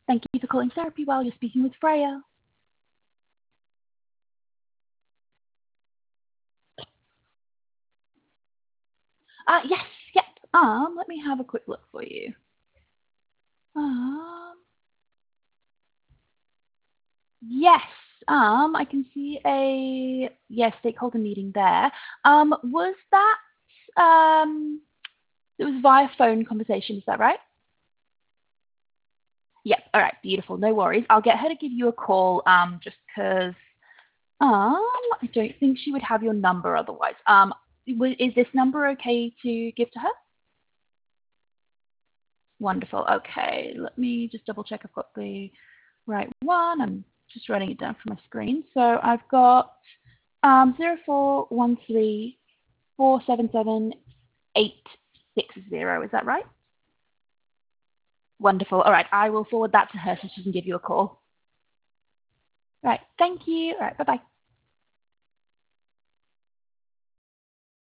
Thank you for calling Therapy Well. You're speaking with Freya. Yes, yep. Let me have a quick look for you. Yes. I can see a stakeholder meeting there. Was that it was via phone conversation, is that right? Yep. All right. Beautiful. No worries. I'll get her to give you a call. Just because I don't think she would have your number otherwise. Is this number okay to give to her? Wonderful. Okay. Let me just double check I've got the right one. I'm just writing it down from my screen. So I've got 0413 Is that right? Wonderful. All right. I will forward that to her so she can give you a call. All right. Thank you. All right. Bye-bye.